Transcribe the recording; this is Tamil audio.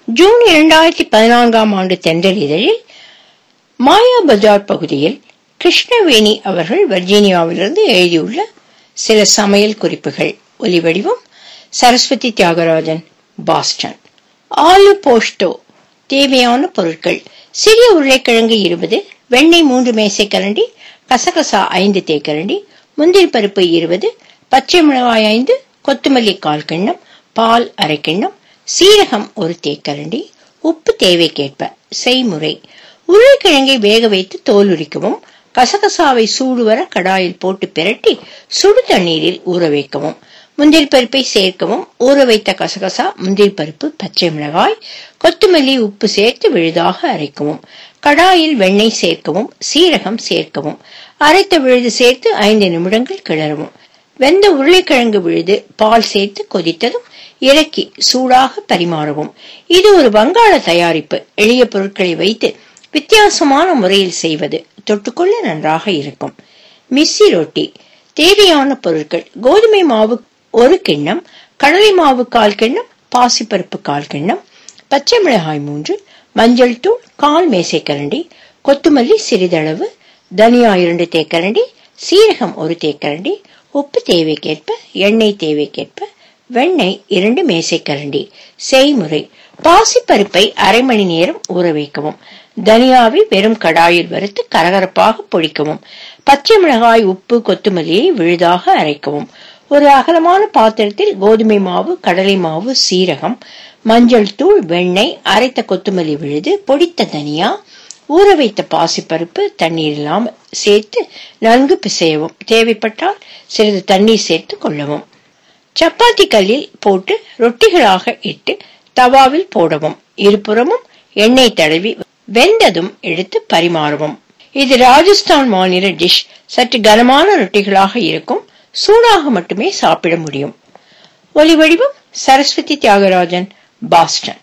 ஜூன் 2014ஆம் ஆண்டு தென்றல் இதழில் மாயா பஜார் பகுதியில் கிருஷ்ணவேணி அவர்கள் வர்ஜீனியாவிலிருந்து எழுதியுள்ள சில சமையல் குறிப்புகள். ஒலிவடிவம் சரஸ்வதி தியாகராஜன், பாஸ்டன். ஆலு போஸ்டோ. தேவையான பொருட்கள்: சிறிய உருளைக்கிழங்கு 20, வெண்ணெய் 3 மேசைக்கரண்டி, கசகசா 5 தேக்கரண்டி, முந்திரி பருப்பு 20, பச்சை மிளகாய் 5, கொத்தமல்லி 1/4 கிண்ணம், பால் 1/2 கிண்ணம், சீரகம் 1 தேக்கரண்டி, உப்பு தேவைக்கேற்ப. செய்முறை: உருளைக்கிழங்கை வேக வைத்து தோல் உரிக்கவும், கசகசாவை சூடு வர கடாயில் போட்டு பிரட்டி சுடு தண்ணீரில் ஊற வைக்கவும், முந்திரி பருப்பை சேர்க்கவும், ஊற வைத்த கசகசா, முந்திரி பருப்பு, பச்சை மிளகாய், கொத்தமல்லி, உப்பு சேர்த்து விழுதாக அரைக்கவும், கடாயில் வெண்ணெய் சேர்க்கவும், சீரகம் சேர்க்கவும், அரைத்த விழுது சேர்த்து 5 நிமிடங்கள் கிளறவும். வெந்த உருளைக்கிழங்கு விழுது பால் சேர்த்து கொதித்ததும் இறக்கி சூடாக பரிமாறவும். இது ஒரு வங்காள தயாரிப்பு. எளிய பொருட்களை வைத்து வித்தியாசமான முறையில் செய்வது தொட்டுக்கொள்ள நன்றாக இருக்கும். மிஸ்ஸி ரொட்டி. தேவையான பொருட்கள்: கோதுமை மாவு 1 கிண்ணம், கடலை மாவு 1/4 கிண்ணம், பாசிப்பருப்பு 1/4 கிண்ணம், பச்சை மிளகாய் 3, மஞ்சள் தூள் 1/4 மேசைக்கரண்டி, கொத்தமல்லி சிறிதளவு, தனியா 2 தேக்கரண்டி, சீரகம் 1 தேக்கரண்டி, உப்பு தேவைக்கேற்ப, எண்ணெய் தேவைக்கேற்ப, வெண்ணெய் 2 மேசைக்கரண்டி. செய்முறை: பாசிப்பருப்பை அரை மணி நேரம் ஊற வைக்கவும், தனியாவை வெறும் கடாயில் வறுத்து கரகரப்பாக பொடிக்கவும், பச்சை மிளகாய், உப்பு, கொத்தமல்லியை விழுதாக அரைக்கவும். ஒரு அகலமான பாத்திரத்தில் கோதுமை மாவு, கடலை மாவு, சீரகம், மஞ்சள் தூள், வெண்ணெய், அரைத்த கொத்தமல்லி விழுது, பொடித்த தனியா, ஊற வைத்த பாசிப்பருப்பு தண்ணீர் இல்லாமல் சேர்த்து நன்கு பிசையவும். தேவைப்பட்டால் சிறிது தண்ணீர் சேர்த்து கொள்ளவும். சப்பாத்தி கல்லில் போட்டு ரொட்டிகளாக இட்டு தவாவில் போடவும். இருபுறமும் எண்ணெய் தடவி வெந்ததும் எடுத்து பரிமாறவும். இது ராஜஸ்தான் மாநில டிஷ். சற்று கனமான ரொட்டிகளாக இருக்கும். சூடாக மட்டுமே சாப்பிட முடியும். ஒலிவடிவம் சரஸ்வதி தியாகராஜன், பாஸ்டன்.